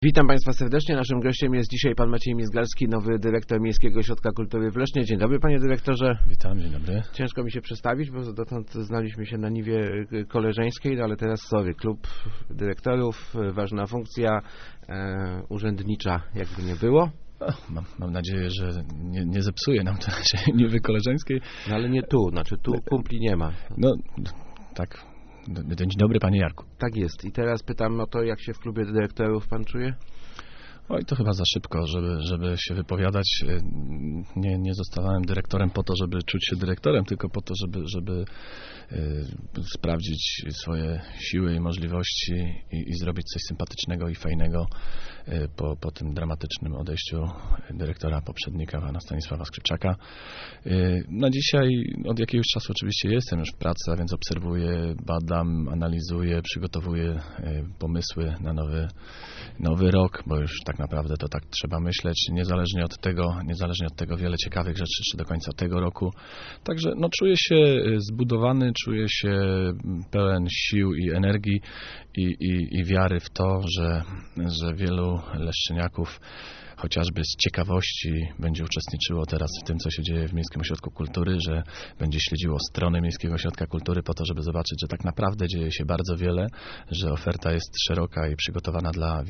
Witam Państwa serdecznie. Naszym gościem jest dzisiaj pan Maciej Mizgalski, nowy dyrektor Miejskiego Ośrodka Kultury w Lesznie. Dzień dobry, panie dyrektorze. Witam, dzień dobry. Ciężko mi się przedstawić, bo dotąd znaliśmy się na niwie koleżeńskiej, ale teraz klub dyrektorów, ważna funkcja urzędnicza, jakby nie było. Mam nadzieję, że nie zepsuje nam to naszej niwy koleżeńskiej. No ale nie tu, tu kumpli nie ma. No, tak. Dzień dobry, panie Jarku. Tak jest. I teraz pytam o to, jak się w klubie dyrektorów pan czuje? Oj, to chyba za szybko, żeby się wypowiadać. Nie zostałem dyrektorem po to, żeby czuć się dyrektorem, tylko po to, żeby sprawdzić swoje siły i możliwości i zrobić coś sympatycznego i fajnego po tym dramatycznym odejściu dyrektora poprzednika, pana Stanisława Skrzypczaka. Na dzisiaj od jakiegoś czasu oczywiście jestem już w pracy, a więc obserwuję, badam, analizuję, przygotowuję pomysły na nowy rok, bo już tak naprawdę to tak trzeba myśleć, niezależnie od tego wiele ciekawych rzeczy jeszcze do końca tego roku. Także czuję się zbudowany, czuję się pełen sił i energii i wiary w to, że wielu leszczyniaków chociażby z ciekawości będzie uczestniczyło teraz w tym, co się dzieje w Miejskim Ośrodku Kultury, że będzie śledziło strony Miejskiego Ośrodka Kultury po to, żeby zobaczyć, że tak naprawdę dzieje się bardzo wiele, że oferta jest szeroka i przygotowana dla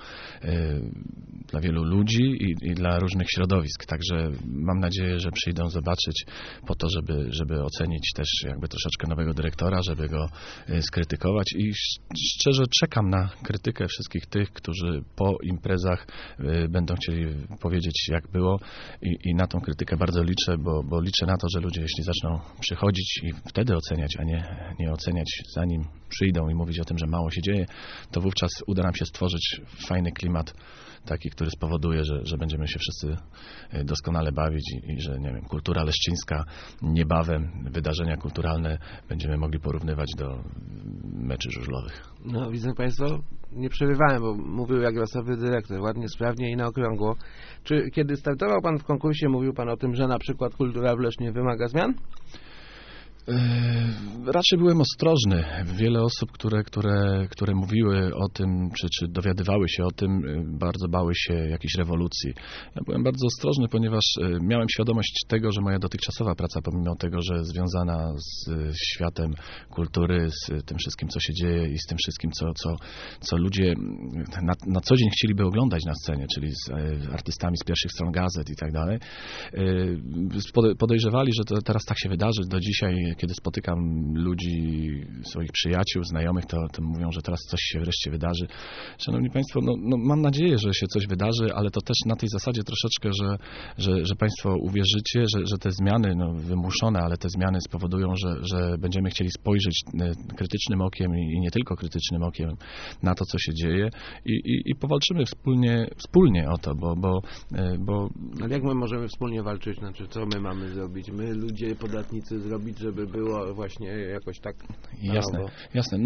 wielu ludzi i dla różnych środowisk. Także mam nadzieję, że przyjdą zobaczyć po to, żeby ocenić też jakby troszeczkę nowego dyrektora, żeby go skrytykować i szczerze czekam na krytykę wszystkich tych, którzy po imprezach będą chcieli powiedzieć, jak było i na tą krytykę bardzo liczę, bo liczę na to, że ludzie, jeśli zaczną przychodzić i wtedy oceniać, a nie oceniać zanim przyjdą i mówić o tym, że mało się dzieje, to wówczas uda nam się stworzyć fajny klimat taki, który spowoduje, że będziemy się wszyscy doskonale bawić i że, nie wiem, kultura leszczyńska niebawem, wydarzenia kulturalne będziemy mogli porównywać do meczy żużlowych. No, widzę Państwo, nie przerywałem, bo mówił jak rasowy dyrektor, ładnie, sprawnie i na okrągło. Czy kiedy startował pan w konkursie, mówił pan o tym, że na przykład kultura w Lesznie wymaga zmian? Raczej byłem ostrożny. Wiele osób, które mówiły o tym, czy dowiadywały się o tym, bardzo bały się jakiejś rewolucji. Ja byłem bardzo ostrożny, ponieważ miałem świadomość tego, że moja dotychczasowa praca, pomimo tego, że związana z światem kultury, z tym wszystkim, co się dzieje i z tym wszystkim, co ludzie na co dzień chcieliby oglądać na scenie, czyli z artystami z pierwszych stron gazet i tak dalej, podejrzewali, że to teraz tak się wydarzy. Do dzisiaj, kiedy spotykam ludzi, swoich przyjaciół, znajomych, to mówią, że teraz coś się wreszcie wydarzy. Szanowni Państwo, mam nadzieję, że się coś wydarzy, ale to też na tej zasadzie troszeczkę, że Państwo uwierzycie, że te zmiany, wymuszone, ale te zmiany spowodują, że będziemy chcieli spojrzeć krytycznym okiem i nie tylko krytycznym okiem na to, co się dzieje i powalczymy wspólnie o to, bo... Ale jak my możemy wspólnie walczyć? Znaczy, co my mamy zrobić? My, ludzie, podatnicy, zrobić, żeby było właśnie jakoś tak... Jasne.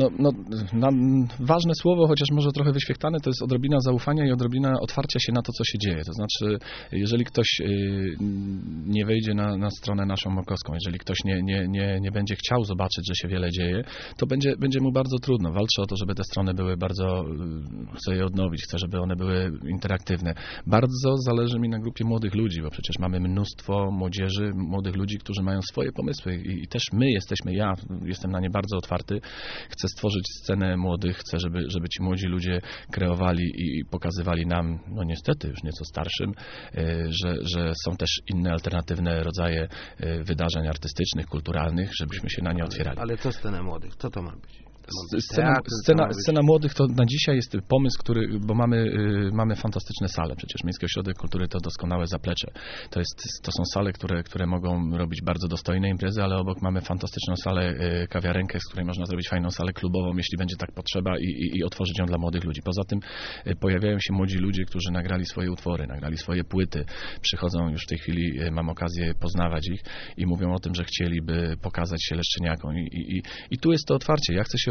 Ważne słowo, chociaż może trochę wyświechtane, to jest odrobina zaufania i odrobina otwarcia się na to, co się dzieje. To znaczy, jeżeli ktoś nie wejdzie na stronę naszą mokowską, jeżeli ktoś nie będzie chciał zobaczyć, że się wiele dzieje, to będzie mu bardzo trudno. Walczę o to, żeby te strony były bardzo... Chcę je odnowić, chcę, żeby one były interaktywne. Bardzo zależy mi na grupie młodych ludzi, bo przecież mamy mnóstwo młodzieży, młodych ludzi, którzy mają swoje pomysły i też ja jestem na nie bardzo otwarty. Chcę stworzyć scenę młodych, chcę, żeby ci młodzi ludzie kreowali i pokazywali nam, niestety już nieco starszym, że są też inne alternatywne rodzaje wydarzeń artystycznych, kulturalnych, żebyśmy się na nie otwierali. Ale co scena młodych? Co to ma być? Scena młodych to na dzisiaj jest pomysł, bo mamy fantastyczne sale. Przecież Miejski Ośrodek Kultury to doskonałe zaplecze. To są sale, które mogą robić bardzo dostojne imprezy, ale obok mamy fantastyczną salę kawiarenkę, z której można zrobić fajną salę klubową, jeśli będzie tak potrzeba i otworzyć ją dla młodych ludzi. Poza tym pojawiają się młodzi ludzie, którzy nagrali swoje utwory, nagrali swoje płyty. Przychodzą już w tej chwili, mam okazję poznawać ich i mówią o tym, że chcieliby pokazać się leszczyniakom. I tu jest to otwarcie. Ja chcę się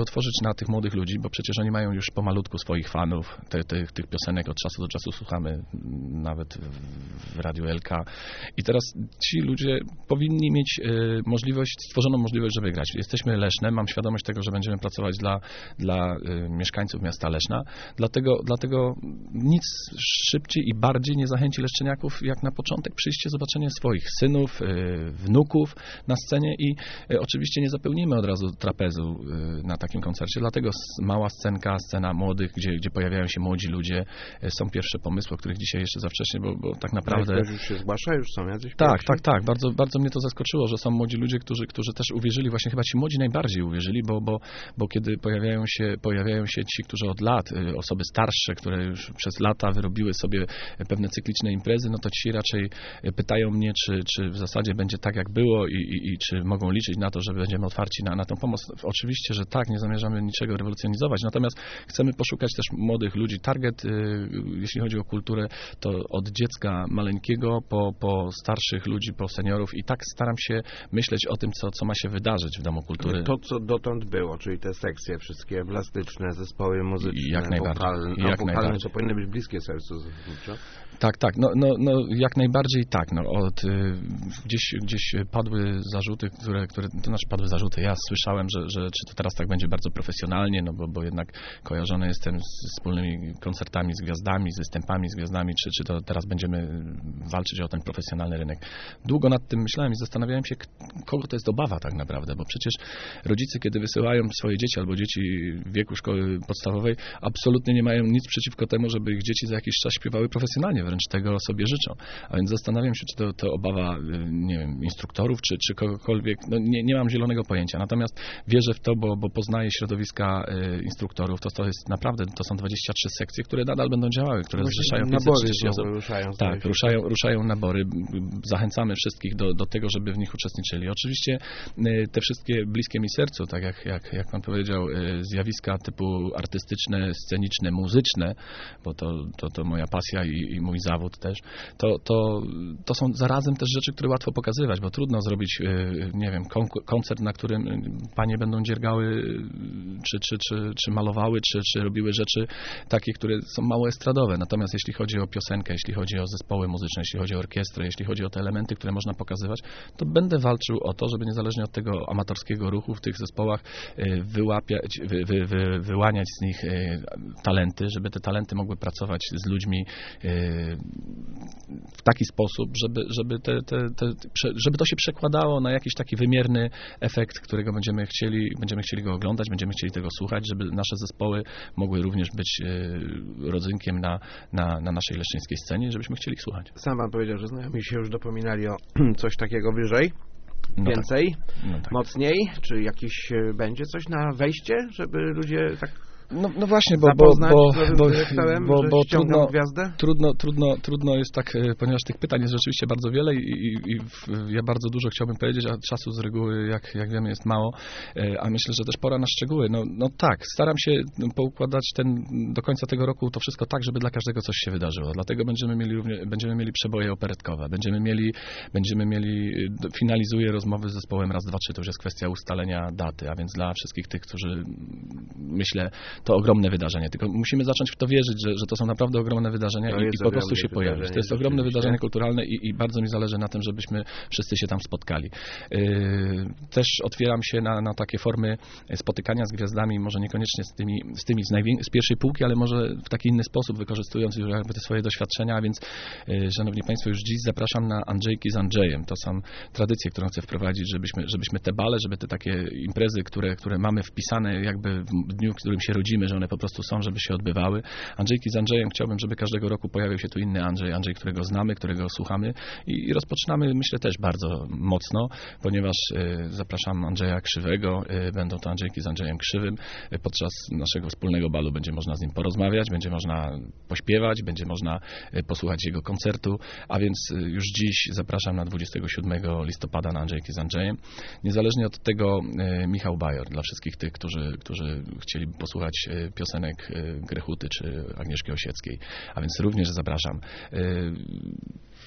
otworzyć na tych młodych ludzi, bo przecież oni mają już pomalutku swoich fanów, tych piosenek od czasu do czasu słuchamy nawet w Radiu LK i teraz ci ludzie powinni mieć stworzoną możliwość, żeby grać. Jesteśmy Lesznem, mam świadomość tego, że będziemy pracować dla mieszkańców miasta Leszna, dlatego nic szybciej i bardziej nie zachęci leszczyniaków jak na początek przyjście, zobaczenie swoich synów, wnuków na scenie i oczywiście nie zapełnimy od razu trapezu na takim koncercie, dlatego mała scena młodych, gdzie pojawiają się młodzi ludzie, są pierwsze pomysły, o których dzisiaj jeszcze za wcześnie, bo tak naprawdę... Ktoś już się zgłasza, już są jacyś Tak. Bardzo mnie to zaskoczyło, że są młodzi ludzie, którzy też uwierzyli, właśnie chyba ci młodzi najbardziej uwierzyli, bo kiedy pojawiają się ci, którzy od lat, osoby starsze, które już przez lata wyrobiły sobie pewne cykliczne imprezy, no to ci raczej pytają mnie, czy w zasadzie będzie tak, jak było i czy mogą liczyć na to, że będziemy otwarci na tą pomoc. Oczywiście, że tak, nie zamierzamy niczego rewolucjonizować, natomiast chcemy poszukać też młodych ludzi. Target, jeśli chodzi o kulturę, to od dziecka maleńkiego po starszych ludzi, po seniorów i tak staram się myśleć o tym, co ma się wydarzyć w Domu Kultury. To, co dotąd było, czyli te sekcje wszystkie plastyczne, zespoły muzyczne, jak najbardziej. wokalne, to powinny być bliskie sercu zasadniczo. Tak. No, jak najbardziej tak. No, gdzieś padły zarzuty, to znaczy padły zarzuty. Ja słyszałem, że czy to teraz tak będzie bardzo profesjonalnie, no bo jednak kojarzony jestem z wspólnymi koncertami z gwiazdami, z występami z gwiazdami, czy to teraz będziemy walczyć o ten profesjonalny rynek. Długo nad tym myślałem i zastanawiałem się, kogo to jest obawa tak naprawdę, bo przecież rodzice, kiedy wysyłają swoje dzieci albo dzieci w wieku szkoły podstawowej, absolutnie nie mają nic przeciwko temu, żeby ich dzieci za jakiś czas śpiewały profesjonalnie, wręcz tego sobie życzą. A więc zastanawiam się, czy to obawa, nie wiem, instruktorów, czy kogokolwiek, no nie mam zielonego pojęcia. Natomiast wierzę w to, bo poznaję środowiska instruktorów, to jest naprawdę, to są 23 sekcje, które nadal będą działały, które zrzeszają 530 osób. Tak, ruszają nabory. Zachęcamy wszystkich do tego, żeby w nich uczestniczyli. Oczywiście te wszystkie bliskie mi sercu, tak jak pan powiedział, zjawiska typu artystyczne, sceniczne, muzyczne, bo to moja pasja i mój zawód też, to są zarazem też rzeczy, które łatwo pokazywać, bo trudno zrobić, nie wiem, koncert, na którym panie będą dziergały, czy malowały, czy robiły rzeczy takie, które są mało estradowe. Natomiast jeśli chodzi o piosenkę, jeśli chodzi o zespoły muzyczne, jeśli chodzi o orkiestrę, jeśli chodzi o te elementy, które można pokazywać, to będę walczył o to, żeby niezależnie od tego amatorskiego ruchu w tych zespołach wyłaniać z nich talenty, żeby te talenty mogły pracować z ludźmi w taki sposób, żeby to się przekładało na jakiś taki wymierny efekt, którego będziemy chcieli go oglądać, będziemy chcieli tego słuchać, żeby nasze zespoły mogły również być rodzynkiem na naszej leszczyńskiej scenie, żebyśmy chcieli ich słuchać. Sam pan powiedział, że znajomi się już dopominali o coś takiego wyżej. Więcej, tak. Mocniej, czy jakieś będzie coś na wejście, żeby ludzie tak No właśnie, bo trudno jest tak, ponieważ tych pytań jest rzeczywiście bardzo wiele i ja bardzo dużo chciałbym powiedzieć, a czasu z reguły, jak wiemy, jest mało, a myślę, że też pora na szczegóły. No tak, staram się poukładać do końca tego roku to wszystko tak, żeby dla każdego coś się wydarzyło. Dlatego będziemy mieli przeboje operetkowe, będziemy mieli finalizuję rozmowy z zespołem Raz, Dwa, Trzy, to już jest kwestia ustalenia daty, a więc dla wszystkich tych, którzy myślę, to ogromne wydarzenie. Tylko musimy zacząć w to wierzyć, że to są naprawdę ogromne wydarzenia i po prostu się pojawić. To jest ogromne wydarzenie kulturalne i bardzo mi zależy na tym, żebyśmy wszyscy się tam spotkali. Też otwieram się na takie formy spotykania z gwiazdami, może niekoniecznie z tymi z pierwszej półki, ale może w taki inny sposób, wykorzystując już jakby te swoje doświadczenia, a więc szanowni państwo, już dziś zapraszam na Andrzejki z Andrzejem. To są tradycje, którą chcę wprowadzić, żebyśmy te bale, żeby te takie imprezy, które mamy wpisane jakby w dniu, w którym się rodzimy, że one po prostu są, żeby się odbywały. Andrzejki z Andrzejem, chciałbym, żeby każdego roku pojawił się tu inny Andrzej, którego znamy, którego słuchamy i rozpoczynamy, myślę, też bardzo mocno, ponieważ zapraszam Andrzeja Krzywego, będą to Andrzejki z Andrzejem Krzywym. Podczas naszego wspólnego balu będzie można z nim porozmawiać, będzie można pośpiewać, będzie można posłuchać jego koncertu, a więc już dziś zapraszam na 27 listopada na Andrzejki z Andrzejem. Niezależnie od tego Michał Bajor, dla wszystkich tych, którzy chcieliby posłuchać piosenek Grechuty czy Agnieszki Osieckiej, a więc również zapraszam.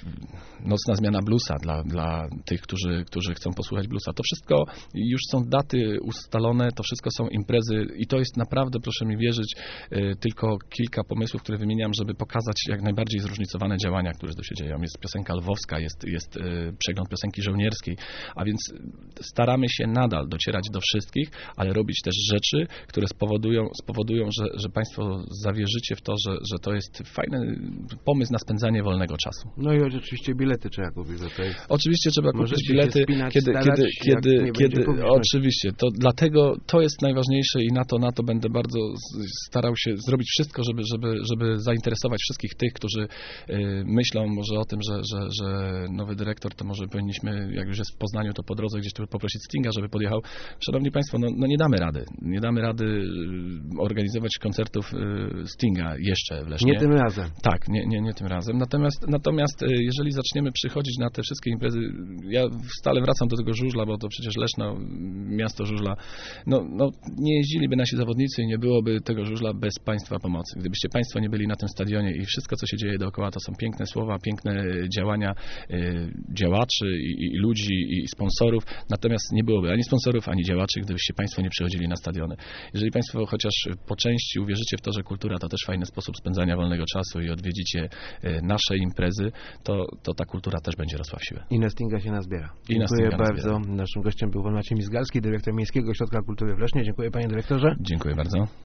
nocna zmiana bluesa dla tych, którzy chcą posłuchać bluesa. To wszystko już są daty ustalone, to wszystko są imprezy i to jest naprawdę, proszę mi wierzyć, tylko kilka pomysłów, które wymieniam, żeby pokazać jak najbardziej zróżnicowane działania, które tu się dzieją. Jest piosenka lwowska, jest przegląd piosenki żołnierskiej, a więc staramy się nadal docierać do wszystkich, ale robić też rzeczy, które spowodują, że Państwo zawierzycie w to, że to jest fajny pomysł na spędzanie wolnego czasu. No i oczywiście bilety trzeba kupić. To jest... Oczywiście trzeba kupić Możecie bilety, się spinać, kiedy publiczności. oczywiście, to dlatego to jest najważniejsze i na to będę bardzo starał się zrobić wszystko, żeby zainteresować wszystkich tych, którzy myślą może o tym, że nowy dyrektor, to może powinniśmy, jak już jest w Poznaniu, to po drodze gdzieś tu poprosić Stinga, żeby podjechał. Szanowni Państwo, no nie damy rady. Nie damy rady organizować koncertów Stinga jeszcze w Lesznie. Nie tym razem. Tak, nie tym razem. Natomiast jeżeli zaczniemy przychodzić na te wszystkie imprezy, ja stale wracam do tego żużla, bo to przecież Leszno, miasto żużla, no nie jeździliby nasi zawodnicy i nie byłoby tego żużla bez Państwa pomocy. Gdybyście Państwo nie byli na tym stadionie i wszystko, co się dzieje dookoła, to są piękne słowa, piękne działania działaczy i ludzi i sponsorów, natomiast nie byłoby ani sponsorów, ani działaczy, gdybyście Państwo nie przychodzili na stadiony. Jeżeli Państwo chociaż po części uwierzycie w to, że kultura to też fajny sposób spędzania wolnego czasu i odwiedzicie nasze imprezy, to ta kultura też będzie rosła w siłę. I na Stinga się nazbiera. Dziękuję bardzo. Naszym gościem był pan Maciej Mizgalski, dyrektor Miejskiego Ośrodka Kultury w Lesznie. Dziękuję, panie dyrektorze. Dziękuję bardzo.